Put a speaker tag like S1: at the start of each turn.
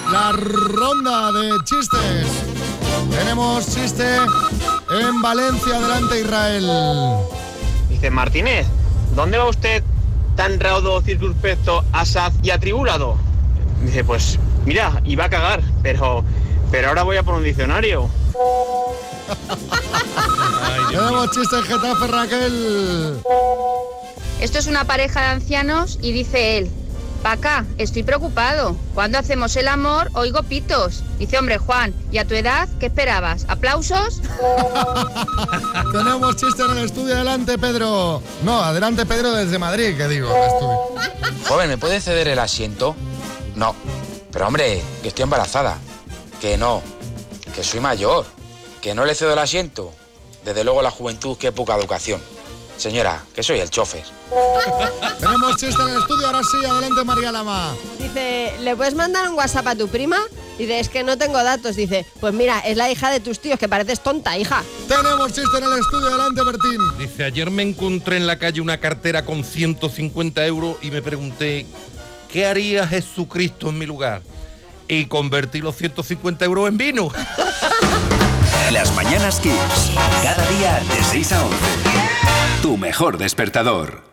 S1: la ronda de chistes. Tenemos chiste en Valencia. Adelante, Israel.
S2: Dice Martínez, ¿dónde va usted tan raudo, circunspecto, asaz y atribulado? Dice, pues mira, iba a cagar, pero ahora voy a por un diccionario.
S1: Tenemos chiste en Getafe, Raquel.
S3: Esto es una pareja de ancianos y dice él: Paca, estoy preocupado. Cuando hacemos el amor, oigo pitos. Dice, hombre, Juan, ¿y a tu edad qué esperabas? ¿Aplausos?
S1: Tenemos chiste en el estudio. Adelante, Pedro. No, adelante, Pedro, desde Madrid, que digo, el estudio.
S4: Joven, ¿me puede ceder el asiento? No. Pero, hombre, que estoy embarazada. Que no. Que soy mayor. Que no le cedo el asiento. Desde luego la juventud, qué poca educación. Señora, que soy el chofer.
S1: Tenemos chiste en el estudio, ahora sí, adelante, María Lama.
S5: Dice, ¿le puedes mandar un WhatsApp a tu prima? Dice, es que no tengo datos. Dice, pues mira, es la hija de tus tíos, que pareces tonta, hija.
S1: Tenemos chiste en el estudio, adelante, Bertín.
S6: Dice, ayer me encontré en la calle una cartera con 150 euros y me pregunté, ¿qué haría Jesucristo en mi lugar? Y convertí los 150 euros en vino.
S7: Las Mañanas Kiss. Cada día de 6 a 11. Tu mejor despertador.